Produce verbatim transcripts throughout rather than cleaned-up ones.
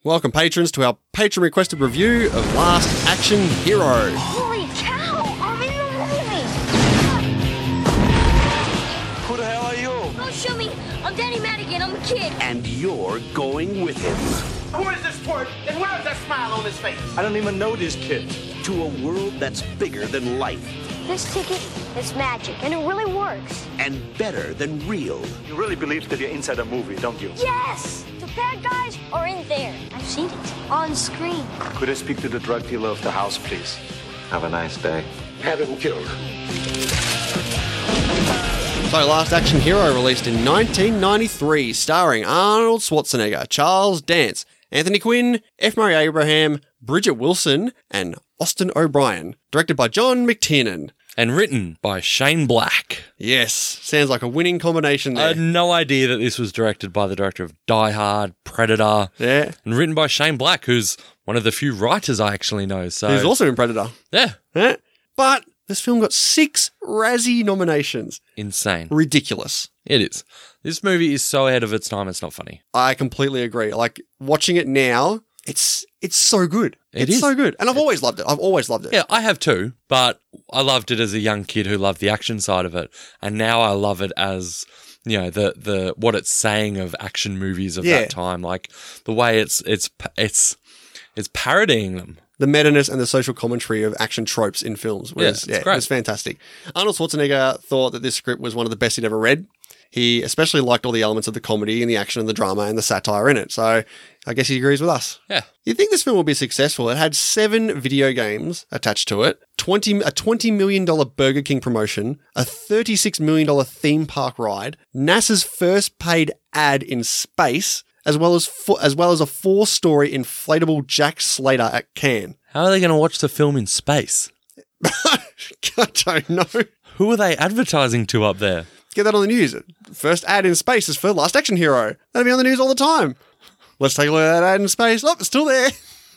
Welcome, patrons, to our patron-requested review of Last Action Hero. Holy cow! I'm in the movie! Who the hell are you? Don't shoot me! I'm Danny Madigan, I'm a kid! And you're going with him. Who is this twerp, and where is that smile on his face? I don't even know these kids. To a world that's bigger than life. This ticket is magic, and it really works. And better than real. You really believe that you're inside a movie, don't you? Yes! The bad guys are in there. I've seen it. On screen. Could I speak to the drug dealer of the house, please? Have a nice day. Have him killed. So, Last Action Hero released in nineteen ninety-three, starring Arnold Schwarzenegger, Charles Dance, Anthony Quinn, F. Murray Abraham, Bridget Wilson, and Austin O'Brien. Directed by John McTiernan. And written by Shane Black. Yes, sounds like a winning combination I there. had no idea that this was directed by the director of Die Hard, Predator, Yeah. and written by Shane Black, who's one of the few writers I actually know. So Who's also in Predator. yeah, Yeah. But this film got six Razzie nominations. insane. Ridiculous. It is. This movie is so ahead of its time, it's not funny. I completely agree. Like, watching it now, it's it's so good. It it's is. so good. And I've always loved it. I've always loved it. Yeah, I have too, but I loved it as a young kid who loved the action side of it, and now I love it as, you know, the the what it's saying of action movies of Yeah. that time, like the way it's it's it's it's parodying them. The meta-ness and the social commentary of action tropes in films was, Yeah, it's yeah, great. it was fantastic. Arnold Schwarzenegger thought that this script was one of the best he'd ever read. He especially liked all the elements of the comedy and the action and the drama and the satire in it. So I guess he agrees with us. Yeah. You'd think this film would be successful. It had seven video games attached to it, twenty a twenty million dollars Burger King promotion, a thirty-six million dollars theme park ride, NASA's first paid ad in space, as well as fo- as well as a four-story inflatable Jack Slater at Cannes. How are they going to watch the film in space? I don't know. Who are they advertising to up there? Get that on the news. First ad in space is for Last Action Hero. That'll be on the news all the time. Let's take a look at that ad in space. Oh, it's still there.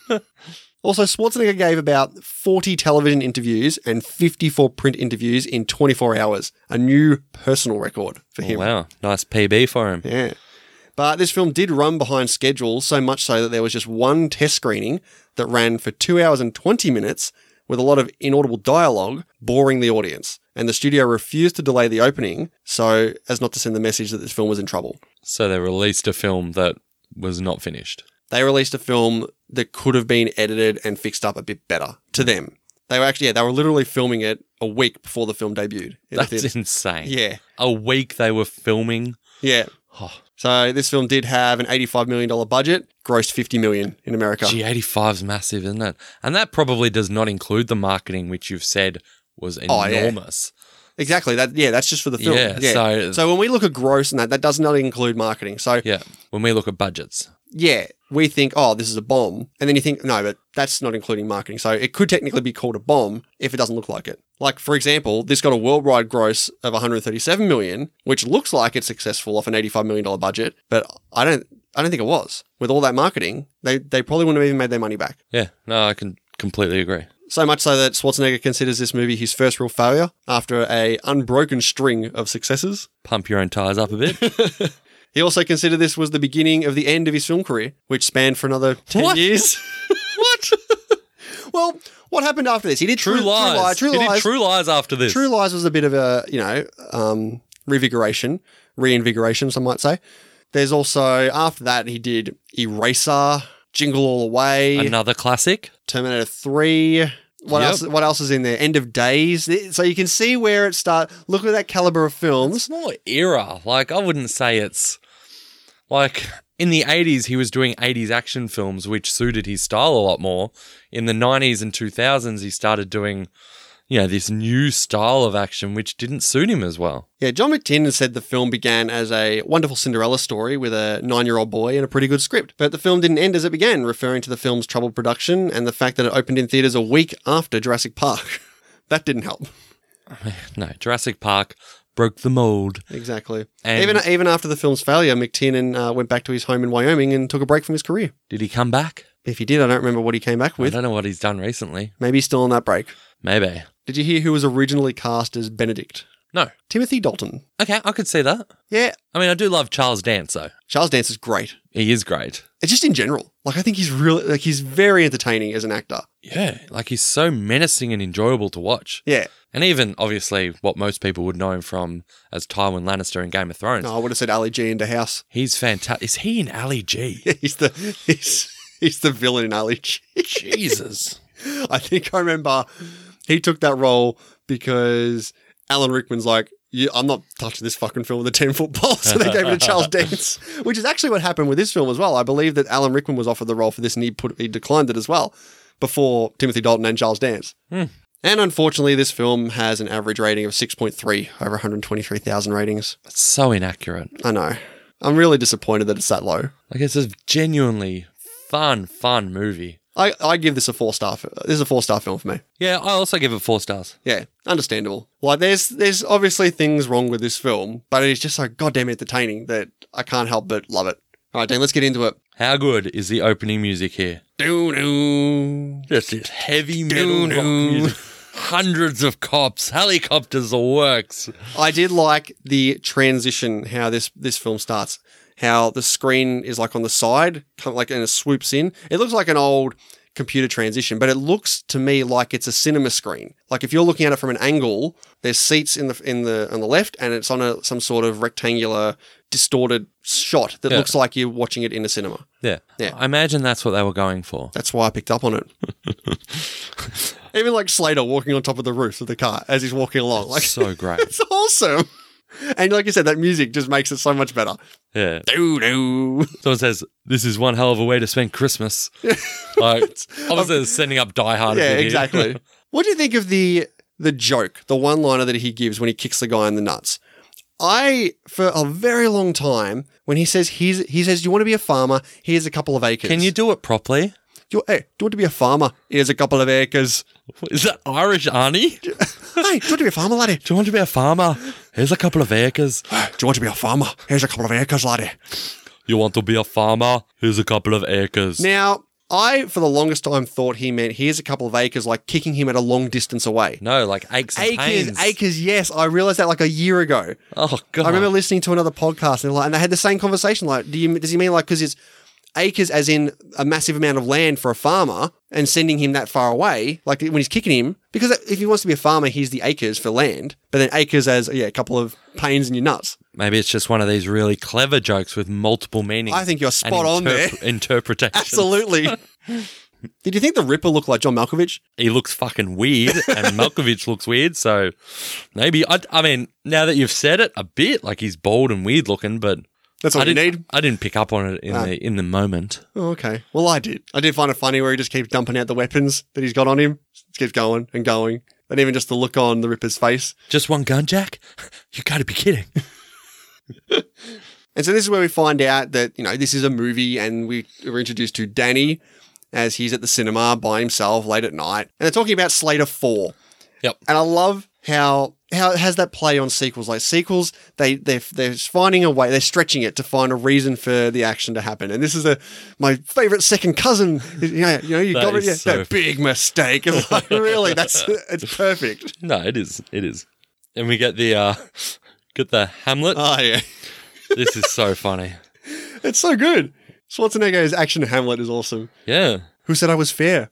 Also, Schwarzenegger gave about forty television interviews and fifty-four print interviews in twenty-four hours. A new personal record for Oh, him. wow, nice P B for him. Yeah. But this film did run behind schedule, so much so that there was just one test screening that ran for two hours and twenty minutes with a lot of inaudible dialogue, boring the audience. And the studio refused to delay the opening so as not to send the message that this film was in trouble. So they released a film that was not finished. They released a film that could have been edited and fixed up a bit better to them. They were actually, yeah, they were literally filming it a week before the film debuted. in the That's theaters. insane. Yeah. A week they were filming. Yeah. Oh, So this film did have an eighty-five million dollars budget, grossed fifty million dollars in America. gee, eighty-five's massive, isn't it? And that probably does not include the marketing, which you've said was Oh, yeah. enormous. Exactly. That yeah, that's just for the film. Yeah, so- so when we look at gross and that, that does not include marketing. So Yeah. When we look at budgets. yeah, we think, oh, this is a bomb. And then you think, no, but that's not including marketing. So it could technically be called a bomb if it doesn't look like it. Like, for example, this got a worldwide gross of one hundred thirty-seven million dollars, which looks like it's successful off an eighty-five million dollars budget, but I don't I don't think it was. With all that marketing, they, they probably wouldn't have even made their money back. Yeah. No, I can completely agree. So much so that Schwarzenegger considers this movie his first real failure after a unbroken string of successes. Pump your own tires up a bit. He also considered this was the beginning of the end of his film career, which spanned for another ten What? years. What? Well, what happened after this? He did True, Lies. True, he Lies. did True Lies after this. True Lies was a bit of a, you know, um, revigoration, reinvigoration, some might say. There's also, after that, he did Eraser, Jingle All the Way, Another classic. Terminator three. What Yep. else? What else is in there? End of Days. So you can see where it start. Look at that caliber of films. It's more era. Like, I wouldn't say it's like in the eighties, he was doing eighties action films, which suited his style a lot more. In the nineties and two thousands, he started doing, you know, this new style of action, which didn't suit him as well. Yeah, John McTiernan said the film began as a wonderful Cinderella story with a nine-year-old boy and a pretty good script. But the film didn't end as it began, referring to the film's troubled production and the fact that it opened in theaters a week after Jurassic Park. That didn't help. No, Jurassic Park broke the mold. Exactly. And- even even after the film's failure, McTiernan uh, went back to his home in Wyoming and took a break from his career. Did he come back? If he did, I don't remember what he came back I with. don't know what he's done recently. Maybe he's still on that break. Maybe. Did you hear who was originally cast as Benedict? No. Timothy Dalton. Okay, I could see that. Yeah. I mean, I do love Charles Dance, though. Charles Dance is great. He is great. It's just in general. Like, I think he's really, like, he's very entertaining as an actor. Yeah, like he's so menacing and enjoyable to watch. Yeah. And even, obviously, what most people would know him from as Tywin Lannister in Game of Thrones. No, I would have said Ali G into House. He's fantastic. Is he in Ali G? he's the, he's, he's the villain in Ali G. Jesus. I think I remember he took that role because Alan Rickman's like, yeah, I'm not touching this fucking film with a ten-foot pole, so they gave it to Charles Dance, which is actually what happened with this film as well. I believe that Alan Rickman was offered the role for this and he, put, he declined it as well before Timothy Dalton and Charles Dance. Hmm. And unfortunately, this film has an average rating of six point three over one hundred twenty-three thousand ratings. That's so inaccurate. I know. I'm really disappointed that it's that low. Like, it's a genuinely fun, fun movie. I, I give this a four-star. This is a four-star film for me. Yeah, I also give it four stars. Yeah, understandable. Like, there's there's obviously things wrong with this film, but it is just so goddamn entertaining that I can't help but love it. All right, Dan, let's get into it. How good is the opening music here? Doo-doo. Just this heavy metal rock Doo-doo. music. Hundreds of cops, helicopters, the works. I did like the transition, how this, this film starts. How the screen is like on the side, kind of like, and it swoops in. It looks like an old computer transition, but it looks to me like it's a cinema screen. Like if you're looking at it from an angle, there's seats in the in the on the left, and it's on a some sort of rectangular, distorted shot that Yeah. looks like you're watching it in a cinema. Yeah. Yeah. I imagine that's what they were going for. That's why I picked up on it. Even like Slater walking on top of the roof of the car as he's walking along. Like So great. it's awesome. And like you said, that music just makes it so much better. Yeah. Doo doo. Someone says, this is one hell of a way to spend Christmas. Like, obviously, it's sending up Die Hard. a Yeah, bit here. exactly. What do you think of the the joke, the one liner that he gives when he kicks the guy in the nuts? I, for a very long time, when he says he's he says, "Do you want to be a farmer? Here's a couple of acres." Can you do it properly? Do you, hey, do you want to be a farmer? Here's a couple of acres. Is that Irish, Arnie? Do Hey, do you want to be a farmer, laddie? you want to be a farmer? Here's a couple of acres. Do you want to be a farmer? Here's a couple of acres, laddie. You want to be a farmer? Here's a couple of acres. Now, I, for the longest time, thought he meant here's a couple of acres, like kicking him at a long distance away. No, like aches and Acres, pains. acres, yes. I realized that like a year ago. Oh, God. I remember listening to another podcast and, like, and they had the same conversation. Like, do you, does he mean like, because it's acres as in a massive amount of land for a farmer and sending him that far away, like when he's kicking him? Because if he wants to be a farmer, he's the acres for land, but then acres as, yeah, a couple of pains in your nuts. Maybe it's just one of these really clever jokes with multiple meanings. I think you're and spot on there. Interpretation. Absolutely. Did you think the Ripper looked like John Malkovich? He looks fucking weird, and Malkovich looks weird. So maybe I. I mean, now that you've said it a bit, like he's bald and weird looking, but That's all I you didn't. need. I didn't pick up on it in Ah. the in the moment. Oh, okay. Well, I did. I did find it funny where he just keeps dumping out the weapons that he's got on him. Just keeps going and going. And even just the look on the Ripper's face. Just one gun, Jack? You got to be kidding. And so this is where we find out that, you know, this is a movie and we were introduced to Danny as he's at the cinema by himself late at night. And they're talking about Slater four. Yep. And I love how how it has that play on sequels. Like sequels, they, they're, they're finding a way, they're stretching it to find a reason for the action to happen. And this is a my favorite second cousin. Yeah, you know, you That got it. is Yeah, so- that big mistake. It's like, really, that's it's perfect. No, it is. It is. And we get the uh, get the Hamlet. Oh, yeah. This is so funny. It's so good. Schwarzenegger's action Hamlet is awesome. Yeah. Who said I was fair?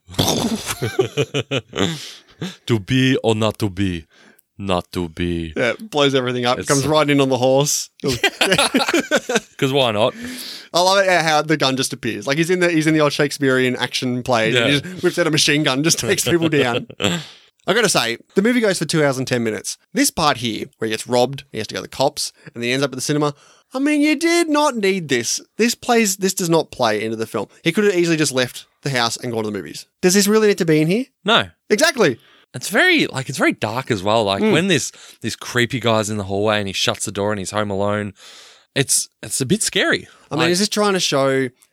To be or not to be? Not to be. Yeah, blows everything up. It's Comes so- riding in on the horse. Because why not? I love it how the gun just appears. Like he's in the he's in the old Shakespearean action play. Yeah. And he just whips out a machine gun, just takes people down. I gotta say, the movie goes for two hours and ten minutes. This part here, where he gets robbed, he has to go to the cops, and then he ends up at the cinema. I mean, you did not need this. This plays. This does not play into the film. He could have easily just left the house and gone to the movies. Does this really need to be in here? No. Exactly. It's very like it's very dark as well. Hmm. Like when this this creepy guy's in the hallway and he shuts the door and he's home alone, it's it's a bit scary. I mean, Like, is this trying to show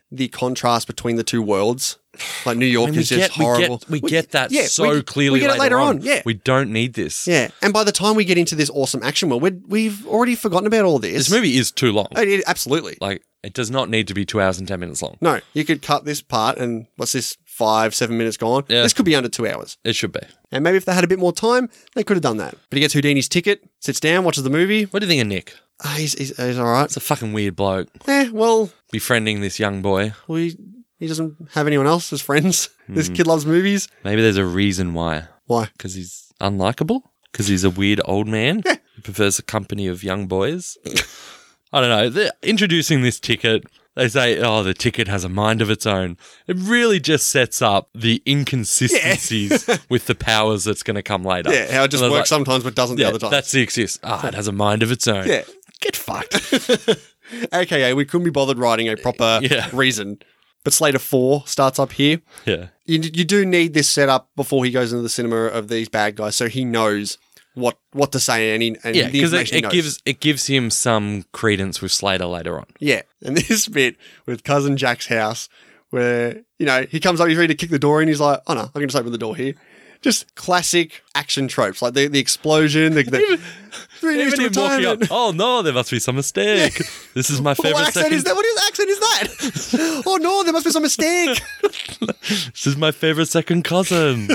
the contrast between the two worlds. Like New York I mean, is just horrible. We get, we get that yeah, so we- clearly we get it later, later on. on, yeah. We don't need this. Yeah, and by the time we get into this awesome action world, we're, we've already forgotten about all this. This movie is too long. It- it- absolutely. Like, it does not need to be two hours and ten minutes long. No, you could cut this part and what's this, five, seven minutes gone? Yeah. This could be under two hours. It should be. And maybe if they had a bit more time, they could have done that. But he gets Houdini's ticket, sits down, watches the movie. What do you think of Nick? Ah, he's, he's, he's all right. It's a fucking weird bloke. Eh, well, Befriending this young boy. well he, he doesn't have anyone else as friends. This kid loves movies. Maybe there's a reason why. Why? Because he's unlikable? Because he's a weird old man? Yeah. He prefers the company of young boys? I don't know. They're introducing this ticket. They say, oh, the ticket has a mind of its own. It really just sets up the inconsistencies with the powers that's going to come later. Yeah, how it just And I was works like, sometimes but doesn't yeah, the other time. that's the excuse. Ah, it has a mind of its own. Yeah. Get fucked. A K A we couldn't be bothered writing a proper Yeah. reason. But Slater four starts up here. Yeah. You, you do need this setup before he goes into the cinema of these bad guys so he knows what what to say and, he, and Yeah, the because it, information he it knows. gives it gives him some credence with Slater later on. Yeah, and this bit with Cousin Jack's house where, you know, he comes up, he's ready to kick the door in, he's like, oh no, I can just open the door here. Just classic action tropes, like the, the explosion, the... the three days Even to him walking up, retirement. oh no, there must be some mistake. This is my What favorite accent second. is that? What is accent is that? Oh no, there must be some mistake. This is my favorite second cousin.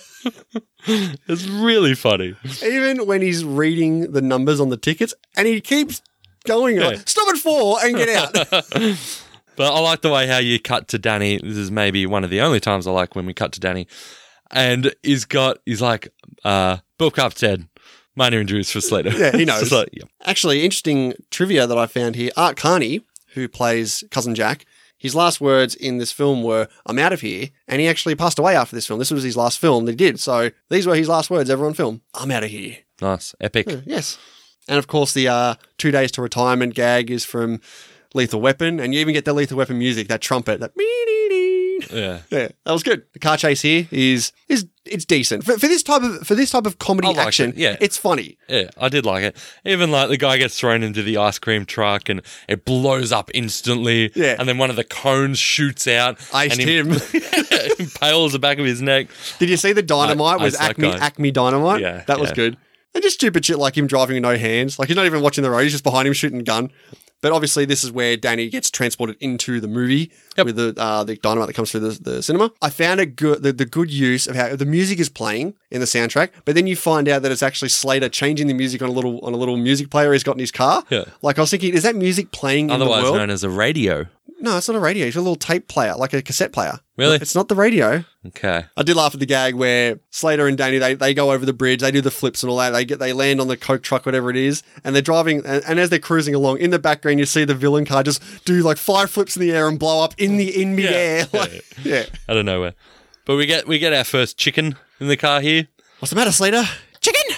It's really funny. Even when he's reading the numbers on the tickets and he keeps going, Yeah. like, stop at four and get out. But I like the way how you cut to Danny. This is maybe one of the only times I like when we cut to Danny. And he's got, he's like, uh, book up, Ted. Minor injuries for Slater. Yeah, he knows. It's like, yeah. Actually, interesting trivia that I found here. Art Carney, who plays Cousin Jack, his last words in this film were, I'm out of here. And he actually passed away after this film. This was his last film that he did. So these were his last words ever on film. I'm out of here. Nice. Epic. Yes. And of course, the uh, two days to retirement gag is from Lethal Weapon. And you even get the Lethal Weapon music, that trumpet, that Yeah. yeah, that was good. The car chase here is is it's decent for, for this type of for this type of comedy I liked action. it, yeah. It's funny. Yeah, I did like it. Even like the guy gets thrown into the ice cream truck and it blows up instantly. Yeah. And then one of the cones shoots out. Iced and him. impales the back of his neck. Did you see the dynamite I- was Ice that Acme guy. Acme Dynamite? Yeah, that was yeah. good. And just stupid shit like him driving with no hands. Like he's not even watching the road. He's just behind him shooting a gun. But obviously, this is where Danny gets transported into the movie Yep. with the uh, the dynamite that comes through the, the cinema. I found a good the, the good use of how the music is playing in the soundtrack, but then you find out that it's actually Slater changing the music on a little on a little music player he's got in his car. Yeah. Like I was thinking, is that music playing in the Otherwise world? known as a radio. No, it's not a radio. It's a little tape player, like a cassette player. Really? It's not the radio. Okay. I did laugh at the gag where Slater and Danny, they, they go over the bridge, they do the flips and all that, they get they land on the Coke truck, whatever it is, and they're driving, and, and as they're cruising along, in the background you see the villain car just do like five flips in the air and blow up in the in mid-air. Yeah. Like, yeah. I don't know where. But we get we get our first chicken in the car here. What's the matter, Slater? Chicken!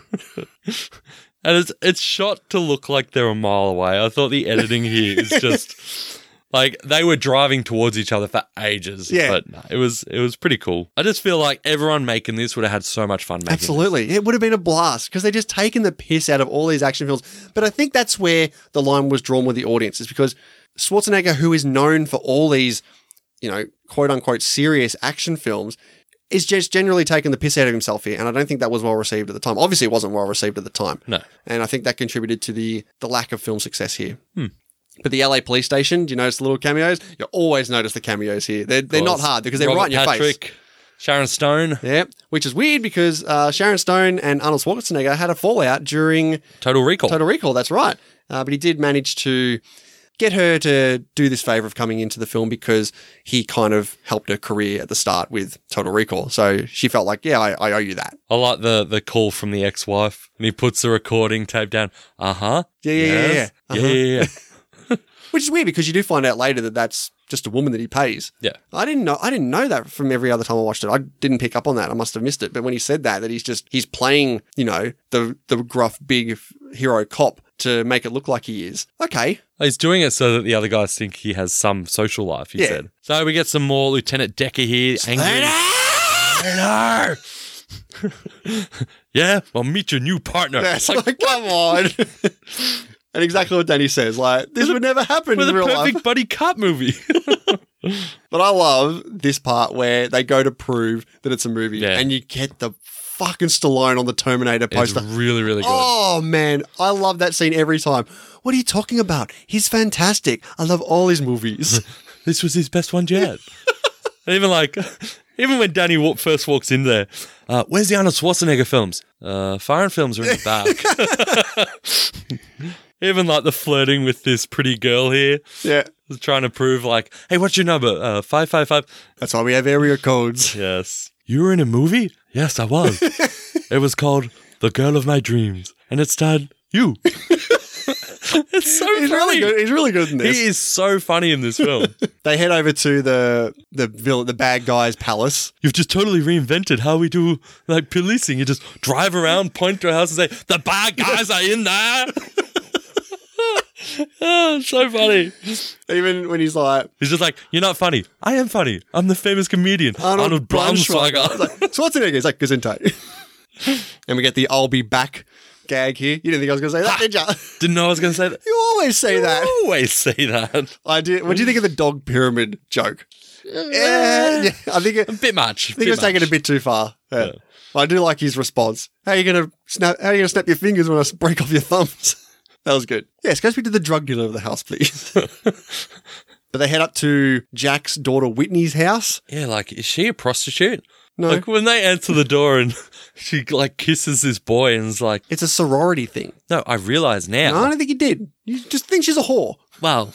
And it's it's shot to look like they're a mile away. I thought the editing here is just like they were driving towards each other for ages. Yeah. But no, it was it was pretty cool. I just feel like everyone making this would have had so much fun making Absolutely. It would have been a blast because they're just taking the piss out of all these action films. But I think that's where the line was drawn with the audience, is because Schwarzenegger, who is known for all these, you know, quote unquote serious action films, is just generally taking the piss out of himself here. And I don't think that was well received at the time. Obviously, it wasn't well received at the time. No. And I think that contributed to the, the lack of film success here. Hmm. But the L A police station, do you notice the little cameos? You always notice the cameos here. They're, they're not course. hard because they're Robert right in your Patrick, face. Sharon Stone, Yeah, which is weird because uh, Sharon Stone and Arnold Schwarzenegger had a fallout during Total Recall. Total Recall, that's right. Uh, but he did manage to get her to do this favor of coming into the film because he kind of helped her career at the start with Total Recall. So she felt like, yeah, I, I owe you that. I like the the call from the ex-wife, and he puts the recording tape down. Uh huh. Yeah, yeah, yeah, yes. yeah. yeah, Uh-huh. yeah, yeah. Which is weird because you do find out later that that's just a woman that he pays. Yeah. I didn't know. I didn't know that from every other time I watched it. I didn't pick up on that. I must have missed it. But when he said that, that he's just he's playing, you know, the the gruff big hero cop to make it look like he is. Okay. He's doing it so that the other guys think he has some social life, he Yeah. said. So we get some more Lieutenant Decker here. Angry. Slater! Yeah, well, meet your new partner. That's like, come on. And exactly what Danny says, like, this would never happen With in a real perfect life. buddy cop movie. But I love this part where they go to prove that it's a movie Yeah. and you get the fucking Stallone on the Terminator It's poster. really, really good. Oh, man. I love that scene every time. What are you talking about? He's fantastic. I love all his movies. This was his best one yet. And even like, even when Danny wa- first walks in there, uh, where's the Arnold Schwarzenegger films? Uh, foreign films are in the back. Even like the flirting with this pretty girl here, Yeah. trying to prove like, hey, what's your number? Uh, five five five. That's why we have area codes. Yes. You were in a movie? Yes, I was. It was called The Girl of My Dreams, and it starred you. It's so He's funny. really good. He's really good in this. He is so funny in this film. They head over to the the villain, the bad guy's palace. You've just totally reinvented how we do like policing. You just drive around, point to a house, and say, "The bad guys are in there." Oh, it's so funny. Even when he's like, He's just like, "You're not funny. I am funny. I'm the famous comedian Arnold, Braunschweiger." It's like, Schwarzenegger. He's like, Gesundheit. And we get the "I'll be back" gag here. You didn't think I was going to say that, did you? Didn't know I was going to say that. You always say that. Always say that. I did. What do you think of the dog pyramid joke? Yeah, yeah. I think it, A bit much. I think it was taken a bit too far. Yeah. I do like his response. How are you gonna snap? How are you gonna snap your fingers when I break off your thumbs? That was good. Yes, go speak to the drug dealer of the house, please. But they head up to Jack's daughter Whitney's house. Yeah, like, is she a prostitute? No. Like, when they answer the door and she, like, kisses this boy and is like, It's a sorority thing. no, I realize now. No, I don't think you did. You just think she's a whore. Well,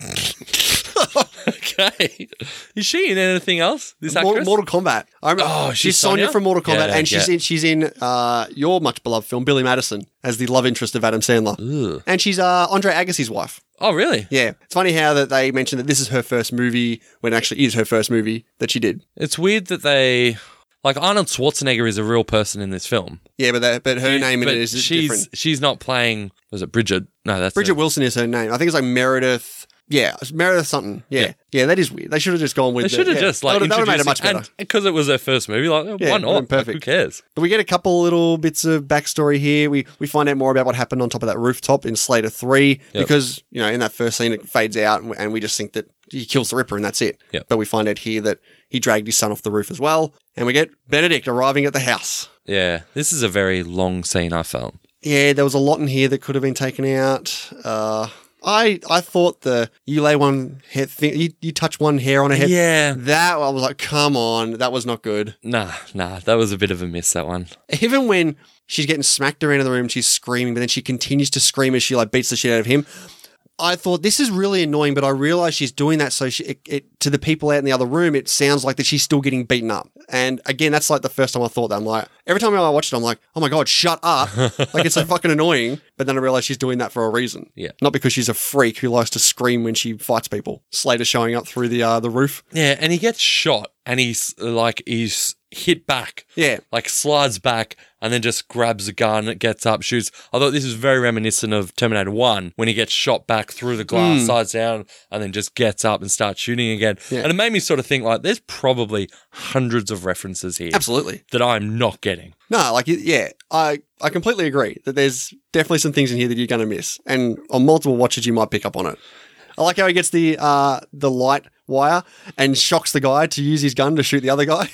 okay. Is she in anything else? This Mor- actress? Mortal Kombat. I remember, Oh, she's, she's Sonya Sonya? from Mortal Kombat, Yeah, and she's yeah. in she's in uh, your much beloved film Billy Madison as the love interest of Adam Sandler, Ugh. and she's uh, Andre Agassi's wife. Oh, really? Yeah, it's funny how that they mentioned that this is her first movie when it actually is her first movie that she did. It's weird that they, like, Arnold Schwarzenegger is a real person in this film. Yeah, but that, but her name in But it is she's different. she's not playing. Was it Bridget? No, that's Bridget a- Wilson is her name. I think it's like Meredith. Yeah, it's Meredith something. Yeah. yeah, Yeah. that is weird. They should have just gone with. They the- should have yeah. just like that would have made it much introduced better. and because it was their first movie. Like, Yeah, why it not? would've Like, been perfect. who cares? But we get a couple little bits of backstory here. We we find out more about what happened on top of that rooftop in Slater three Yep. because, you know, in that first scene it fades out and we, and we just think that he kills the Ripper and that's it. Yep. But we find out here that he dragged his son off the roof as well. And we get Benedict arriving at the house. Yeah, this is a very long scene. I felt. Yeah, there was a lot in here that could have been taken out. Uh, I I thought the you lay one hair thing, you, you touch one hair on a head. Yeah. That I was like, come on, that was not good. Nah, nah, that was a bit of a miss. That one. Even when she's getting smacked around in the room, she's screaming, but then she continues to scream as she like beats the shit out of him. I thought this is really annoying, but I realized she's doing that so she, it, it, to the people out in the other room, it sounds like that she's still getting beaten up. And again, that's like the first time I thought that. I'm like, every time I watched it, I'm like, oh my God, shut up. Like it's so fucking annoying. But then I realized she's doing that for a reason. Yeah. Not because she's a freak who likes to scream when she fights people. Slater showing up through the uh, the roof. Yeah, and he gets shot, and he's like he's hit back. Yeah. Like slides back and then just grabs a gun, gets up, shoots. I thought this was very reminiscent of Terminator one when he gets shot back through the glass, sides down, and then just gets up and starts shooting again. Yeah. And it made me sort of think like there's probably hundreds of references here Absolutely. that I'm not getting. No, like, yeah, I, I completely agree that there's definitely some things in here that you're going to miss. And on multiple watches, you might pick up on it. I like how he gets the uh, the light wire and shocks the guy to use his gun to shoot the other guy.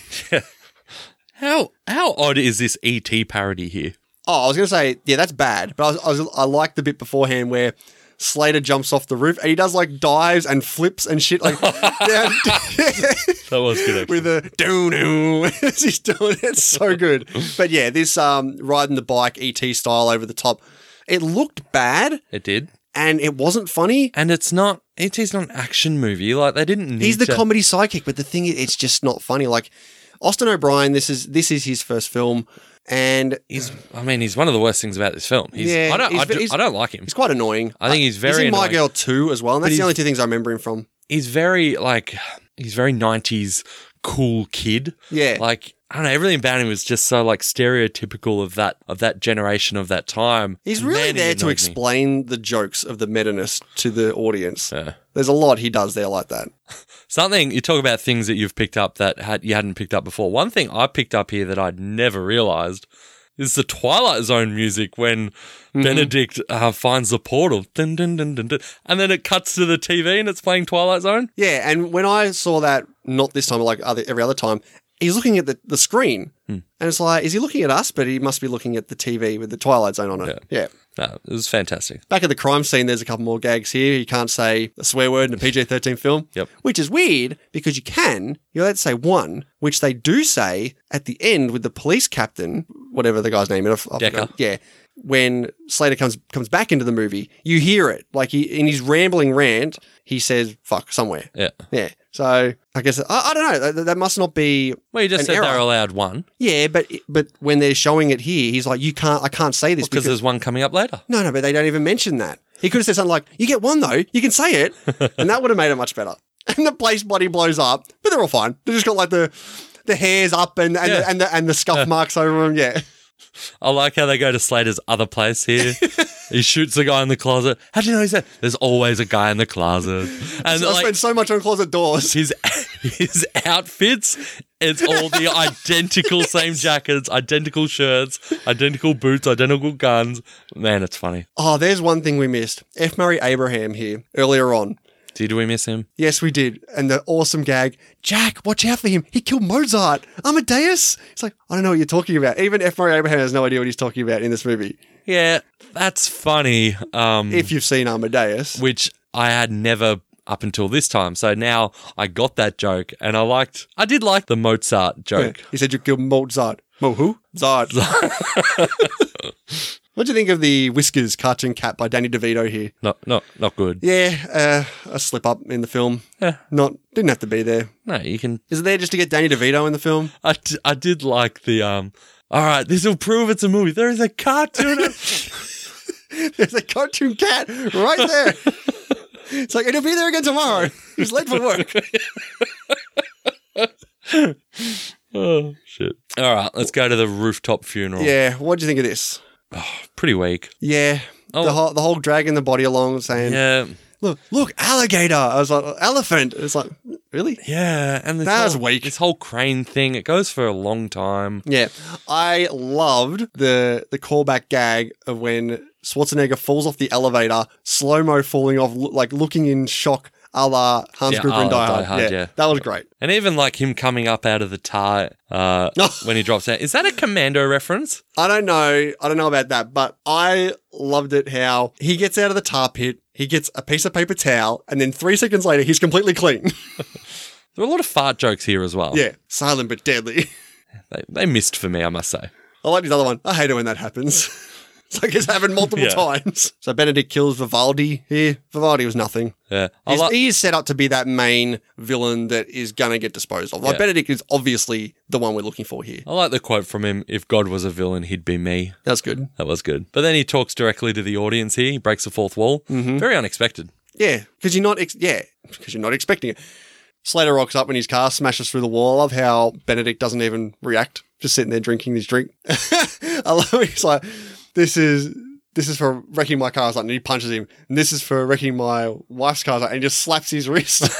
How how odd is this E T parody here? Oh, I was going to say, yeah, that's bad. But I, was, I, was, I like the bit beforehand where Slater jumps off the roof and he does like dives and flips and shit like down, That was good. Actually. with a doo doo as he's doing it. It's so good. But yeah, this um, riding the bike E T style over the top, it looked bad It did. and it wasn't funny. And it's not, E T's not an action movie. Like, they didn't need He's the to- comedy sidekick, but the thing is, it's just not funny. Like Austin O'Brien, this is this is his first film, and He's, I mean, he's one of the worst things about this film. He's, Yeah, I don't, he's I, ve- do, he's- I don't like him. he's quite annoying. I think he's Uh, very He's in My annoying. Girl two as well, and that's the he's- only two things I remember him from. He's very, like, he's very nineties cool kid. Yeah. Like, I don't know, everything about him was just so, like, stereotypical of that, of that generation, of that time. He's really Man, he there to annoyed me. explain the jokes of the meta-ness to the audience. Yeah. There's a lot he does there like that. Something, you talk about things that you've picked up that had, you hadn't picked up before. One thing I picked up here that I'd never realized is the Twilight Zone music when mm-hmm. Benedict uh, finds the portal. Dun, dun, dun, dun, dun, and then it cuts to the T V and it's playing Twilight Zone. Yeah, and when I saw that, not this time, like other, every other time, he's looking at the, the screen. Hmm. And it's like, is he looking at us? But he must be looking at the T V with the Twilight Zone on it. Yeah. yeah. No, it was fantastic. Back at the crime scene, there's a couple more gags here. You can't say a swear word in a P G thirteen film. Yep. Which is weird because you can. You're allowed to say one, which they do say at the end with the police captain, whatever the guy's name is. Decker. Yeah. When Slater comes comes back into the movie, you hear it. Like he in his rambling rant, he says fuck somewhere. Yeah. Yeah. So I guess, I, I don't know. That, that must not be. Well, you just an said error. they're allowed one. Yeah, but but when they're showing it here, he's like, you can't, I can't say this Well, because there's one coming up later. No, no, but they don't even mention that. He could have said something like, you get one though, you can say it. And that would have made it much better. And the place bloody blows up, but they're all fine. They just got like the the hairs up and and, Yeah. the, and the and the scuff marks over them. Yeah. I like how they go to Slater's other place here. He shoots the guy in the closet. How do you know he's there? There's always a guy in the closet. And I like, spend so much on closet doors. his his outfits, it's all the identical same jackets, identical shirts, identical boots, identical guns. Man, it's funny. Oh, there's one thing we missed. F. Murray Abraham here earlier on. Did we miss him? Yes, we did. And the awesome gag, Jack, watch out for him. He killed Mozart. Amadeus. It's like, I don't know what you're talking about. Even F. Murray Abraham has no idea what he's talking about in this movie. Yeah, that's funny. Um, If you've seen Amadeus. which I had never up until this time. So now I got that joke and I liked, I did like the Mozart joke. He said you killed Mozart. Mo who? Zart. What do you think of the Whiskers cartoon cat by Danny DeVito here? Not, not, not good. Yeah, uh, a slip up in the film. Yeah. Not, didn't have to be there. No, you can. Is it there just to get Danny DeVito in the film? I, d- I did like the, um, all right, this will prove it's a movie. There is a cartoon. There's a cartoon cat right there. It's like, it'll be there again tomorrow. He's late for work. Oh, shit. All right, let's go to the rooftop funeral. Yeah, what do you think of this? Pretty weak. Yeah, Oh. the whole the whole dragging the body along, saying, Yeah. "Look, look, alligator." I was like, "Elephant." It's like, really? Yeah. And this That was whole, weak. This whole crane thing, it goes for a long time. Yeah, I loved the the callback gag of when Schwarzenegger falls off the elevator, slow mo falling off, lo- like looking in shock, a la Hans Yeah, Gruber and a la Die Hard. Die Hard, yeah, yeah. that was great. And even like him coming up out of the tar uh, when he drops out. Is that a Commando reference? I don't know, I don't know about that, but I loved it how he gets out of the tar pit, he gets a piece of paper towel, and then three seconds later, he's completely clean. There were a lot of fart jokes here as well. Yeah, silent but deadly. They, they missed for me, I must say. I like this other one. I hate it when that happens. It's like it's happened multiple Yeah. times. So Benedict kills Vivaldi here. Vivaldi was nothing. Yeah. I He's, like- he is set up to be that main villain that is going to get disposed of. Like Yeah. Benedict is obviously the one we're looking for here. I like the quote from him, if God was a villain, he'd be me. That's good. That was good. But then he talks directly to the audience here. He breaks the fourth wall. Mm-hmm. Very unexpected. Yeah, because you're not. Ex- yeah, because you're not expecting it. Slater rocks up when his car smashes through the wall. I love how Benedict doesn't even react, just sitting there drinking his drink. I love it. He's like, "This is." This is for wrecking my car. I was like, and he punches him. And this is for wrecking my wife's car. I was like, and he just slaps his wrist.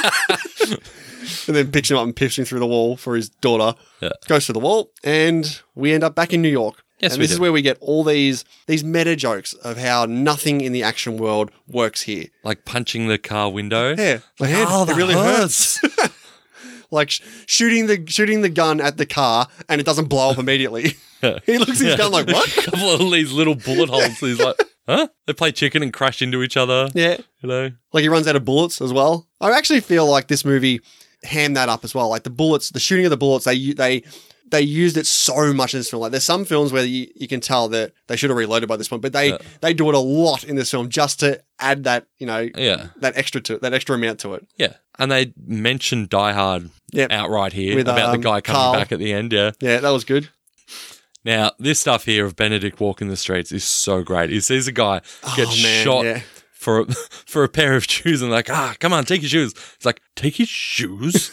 And then picks him up and piffs him through the wall for his daughter. Yeah. Goes through the wall. And we end up back in New York. Yes, and we this is do. where we get all these these meta jokes of how nothing in the action world works here. Like punching the car window. Yeah. My hand, oh, it that really hurts. hurts. Like sh- shooting the shooting the gun at the car and it doesn't blow up immediately. He looks at his gun like, what? A couple of these little bullet holes. He's like, huh? They play chicken and crash into each other. Yeah. You know? Like he runs out of bullets as well. I actually feel like this movie hammed that up as well. Like the bullets, the shooting of the bullets, they they they used it so much in this film. Like there's some films where you, you can tell that they should have reloaded by this point, but they Yeah. they do it a lot in this film just to add that, you know, Yeah. that extra to that extra amount to it. Yeah. And they mentioned Die Hard Yep. outright here With, about um, the guy coming Carl. back at the end. Yeah. Yeah, that was good. Now, this stuff here of Benedict walking the streets is so great. He sees a guy get Oh, man, shot yeah. for a, for a pair of shoes and like, ah, come on, take your shoes. It's like, take his shoes?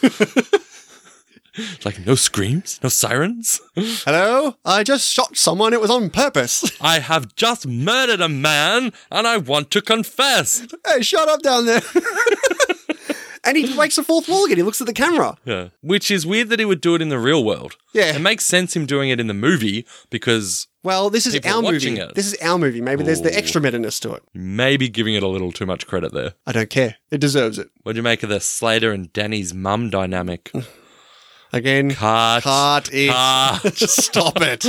It's like, no screams, no sirens. Hello? I just shot someone. It was on purpose. I have just murdered a man and I want to confess. Hey, shut up down there. And he breaks the fourth wall again. He looks at the camera. Yeah. Which is weird that he would do it in the real world. Yeah. It makes sense him doing it in the movie because Well, this is People our watching movie. it. This is our movie. Maybe there's the Ooh. extra meta-ness to it. maybe giving it a little too much credit there. I don't care. It deserves it. What'd you make of the Slater and Danny's mum dynamic? Again, Cut. cut it. Cut. Just stop it.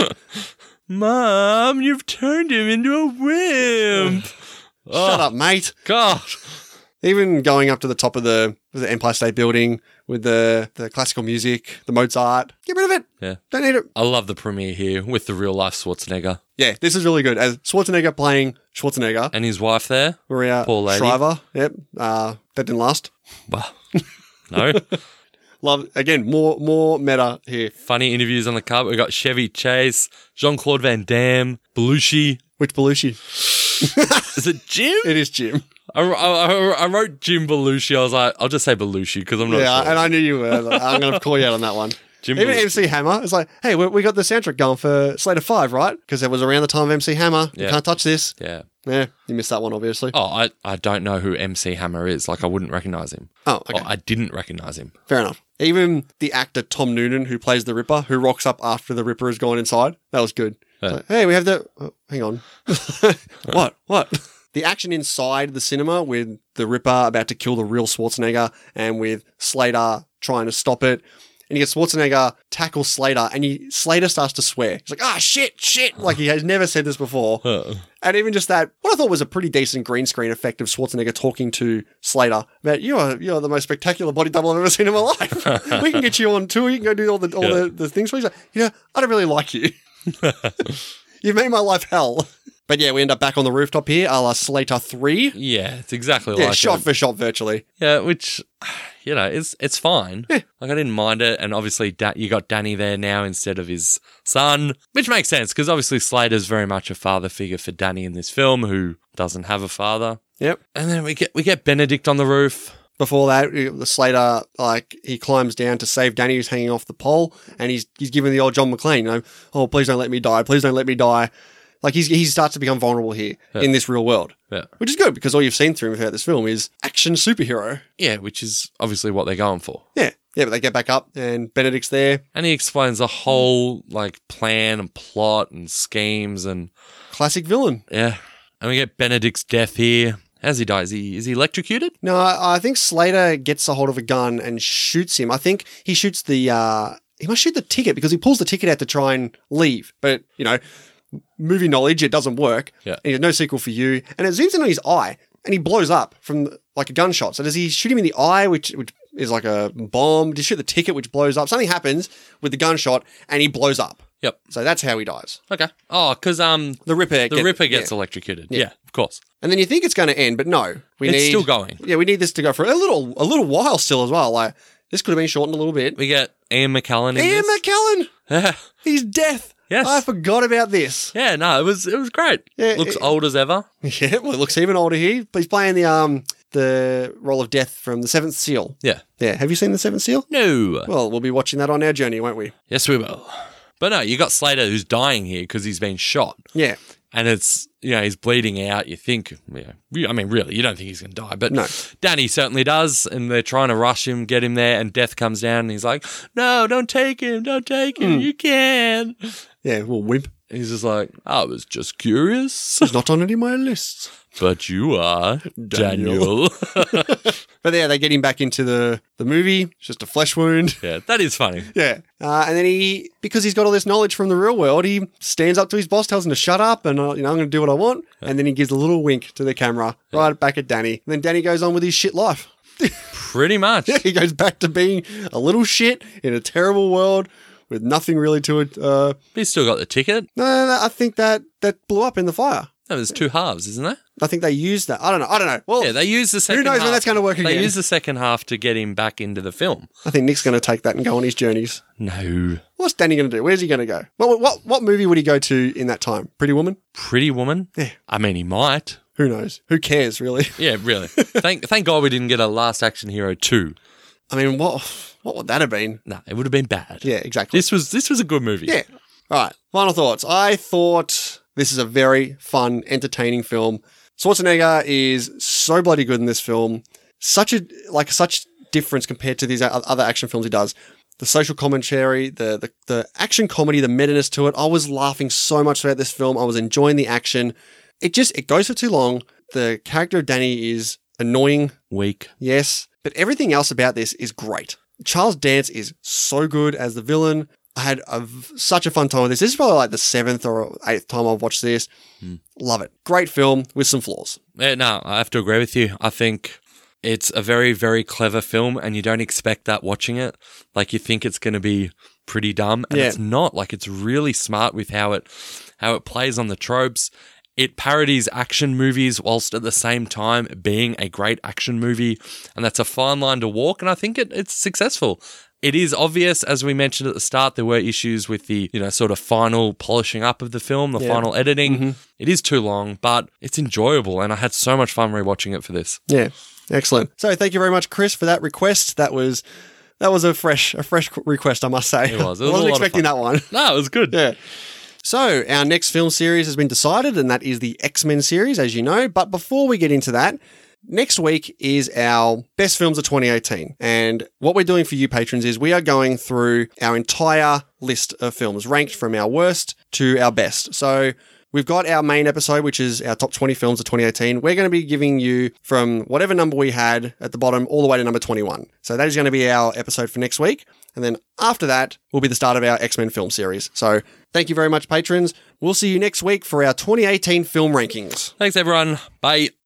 Mom, you've turned him into a wimp. Shut up, mate. Gosh. Even going up to the top of the, the Empire State Building with the, the classical music, the Mozart. Get rid of it. Yeah. Don't need it. I love the premiere here with the real life Schwarzenegger Yeah, this is really good. As Schwarzenegger playing Schwarzenegger. and his wife there. Maria Poor lady. Shriver. Yep. Uh, that didn't last. Well, no. Love, again, more more meta here. Funny interviews on the cover. We got Chevy Chase, Jean-Claude Van Damme, Belushi. Which Belushi? Is it Jim? It is Jim. I, I, I wrote Jim Belushi. I was like, I'll just say Belushi because I'm not Yeah, sure. and I knew you were. Like, I'm going to call you out on that one. Jim Even Belushi. M C Hammer, it's like, hey, we, we got the soundtrack going for Slater five, right? Because it was around the time of M C Hammer. You Yeah. can't touch this. Yeah. Yeah, you missed that one, obviously. Oh, I, I don't know who M C Hammer is. Like, I wouldn't recognize him. Oh, okay. Or I didn't recognize him. Fair enough. Even the actor Tom Noonan, who plays the Ripper, who rocks up after the Ripper has gone inside, that was good. Yeah. It's like, hey, we have the... Oh, hang on. What? What? The action inside the cinema with the Ripper about to kill the real Schwarzenegger and with Slater trying to stop it. And you get Schwarzenegger tackle Slater and he, Slater starts to swear. He's like, ah, shit, shit. Like he has never said this before. Uh, And even just that, what I thought was a pretty decent green screen effect of Schwarzenegger talking to Slater about, you're, you're the most spectacular body double I've ever seen in my life. We can get you on tour. You can go do all the all Yeah. the, the things for you. He's like, you know, I don't really like you. You've made my life hell. But yeah, we end up back on the rooftop here, a la Slater three. yeah, it's exactly Yeah, like shot it. for shot virtually. Yeah, which, you know, it's it's fine. Like, I didn't mind it. And obviously, da- you got Danny there now instead of his son, which makes sense because obviously Slater's very much a father figure for Danny in this film who doesn't have a father. Yep. And then we get we get Benedict on the roof. Before that, the Slater, like, he climbs down to save Danny who's hanging off the pole, and he's he's giving the old John McClane, you know, oh, please don't let me die, please don't let me die. Like, he's, he starts to become vulnerable here Yeah. in this real world. Yeah. Which is good, because all you've seen through him throughout this film is action superhero. Yeah, which is obviously what they're going for. Yeah. Yeah, but they get back up, and Benedict's there. And he explains the whole like plan and plot and schemes and Classic villain. yeah. And we get Benedict's death here. How's he die? Is he is he electrocuted? No, I, I think Slater gets a hold of a gun and shoots him. I think he shoots the, uh, he must shoot the ticket because he pulls the ticket out to try and leave. But, you know, movie knowledge, it doesn't work. Yeah. And he has no sequel for you. And it zooms in on his eye and he blows up from like a gunshot. So does he shoot him in the eye, which, which is like a bomb? Does he shoot the ticket, which blows up? Something happens with the gunshot and he blows up. Yep. So that's how he dies. Okay. Oh, because um The Ripper. the get- Ripper gets yeah. electrocuted. Yeah. of course. And then you think it's going to end, but no. We It's need, still going. Yeah, we need this to go for a little a little while still as well. Like, this could have been shortened a little bit. We get Ian McKellen in Ian this. McKellen! Yeah. He's death! Yes. I forgot about this. Yeah, no, it was it was great. Yeah, Looks it- old as ever. Yeah, well, it looks even older here. But he's playing the um the role of death from The Seventh Seal. Yeah. Yeah, have you seen The Seventh Seal? No. Well, we'll be watching that on our journey, won't we? Yes, we will. But no, you got Slater who's dying here because he's been shot. Yeah. And it's, you know, he's bleeding out. You think, yeah, re- I mean, really, you don't think he's going to die. But No. Danny certainly does. And they're trying to rush him, get him there. And Death comes down and he's like, no, don't take him. Don't take him. You can. Yeah, well, wimp. And he's just like, I was just curious. He's not on any of my lists. But you are Daniel. Daniel. But yeah, they get him back into the, the movie. It's just a flesh wound. yeah, that is funny. Yeah. Uh, and then he, because he's got all this knowledge from the real world, he stands up to his boss, tells him to shut up and, uh, you know, I'm going to do what I want. And then he gives a little wink to the camera right back at Danny. And then Danny goes on with his shit life. Pretty much. Yeah, he goes back to being a little shit in a terrible world with nothing really to it. Uh, He's still got the ticket. no, no, no, I think that that blew up in the fire. No, there's two halves, isn't there? I think they used that. I don't know. I don't know. Well, Yeah, they use the second knows half. when that's gonna work They again? use the second half to get him back into the film. I think Nick's going to take that and go on his journeys. No. What's Danny going to do? Where's he going to go? What, what what movie would he go to in that time? Pretty Woman? Pretty Woman? Yeah. I mean, he might. Who knows? Who cares, really? Yeah, really. thank thank God we didn't get a Last Action Hero two. I mean, what what would that have been? No, it would have been bad. Yeah, exactly. This was this was a good movie. Yeah. All right. Final thoughts. I thought this is a very fun, entertaining film. Schwarzenegger is so bloody good in this film. Such a like such difference compared to these o- other action films he does. The social commentary, the, the the action comedy, the meta-ness to it. I was laughing so much throughout this film. I was enjoying the action. It just, it goes for too long. The character of Danny is annoying. Weak. Yes. But everything else about this is great. Charles Dance is so good as the villain. I had a, such a fun time with this. This is probably like the seventh or eighth time I've watched this. Mm. Love it. Great film with some flaws. Yeah, no, I have to agree with you. I think it's a very, very clever film, and you don't expect that watching it. Like, you think it's going to be pretty dumb, and Yeah. it's not. Like, it's really smart with how it how it plays on the tropes. It parodies action movies whilst at the same time being a great action movie, and that's a fine line to walk, and I think it, it's successful. It is obvious, as we mentioned at the start, there were issues with the, you know, sort of final polishing up of the film, the Yeah. final editing. Mm-hmm. It is too long, but it's enjoyable, and I had so much fun rewatching it for this. Yeah. Excellent. So thank you very much, Chris, for that request. That was that was a fresh a fresh request, I must say. It was. It was I a wasn't lot of expecting fun. that one. No, it was good. Yeah. So our next film series has been decided, and that is the X-Men series, as you know. But before we get into that, next week is our best films of twenty eighteen. And what we're doing for you patrons is we are going through our entire list of films, ranked from our worst to our best. So we've got our main episode, which is our top twenty films of twenty eighteen. We're going to be giving you from whatever number we had at the bottom all the way to number twenty-one. So that is going to be our episode for next week. And then after that will be the start of our X-Men film series. So thank you very much, patrons. We'll see you next week for our twenty eighteen film rankings. Thanks, everyone. Bye.